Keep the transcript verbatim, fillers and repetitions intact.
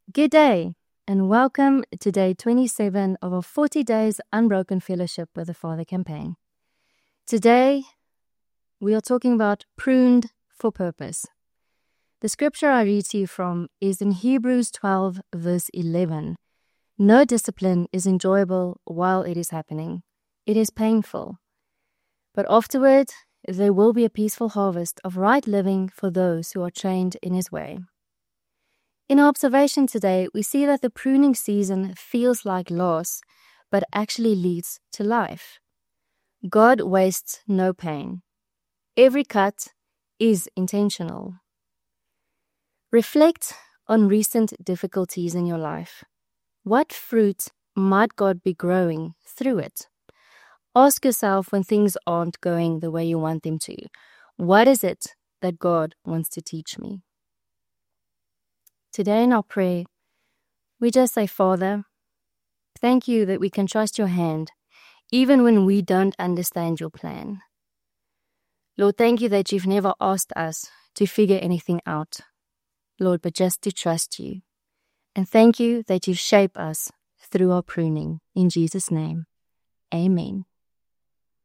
Good day, and welcome to day twenty-seven of our forty Days Unbroken Fellowship with the Father campaign. Today, we are talking about pruned for purpose. The scripture I read to you from is in Hebrews twelve, verse eleven. No discipline is enjoyable while it is happening. It is painful. But afterward, there will be a peaceful harvest of right living for those who are trained in His way. In our observation today, we see that the pruning season feels like loss, but actually leads to life. God wastes no pain. Every cut is intentional. Reflect on recent difficulties in your life. What fruit might God be growing through it? Ask yourself when things aren't going the way you want them to. What is it that God wants to teach me? Today in our prayer, we just say, Father, thank you that we can trust your hand, even when we don't understand your plan. Lord, thank you that you've never asked us to figure anything out, Lord, but just to trust you. And thank you that you shape us through our pruning. In Jesus' name, amen.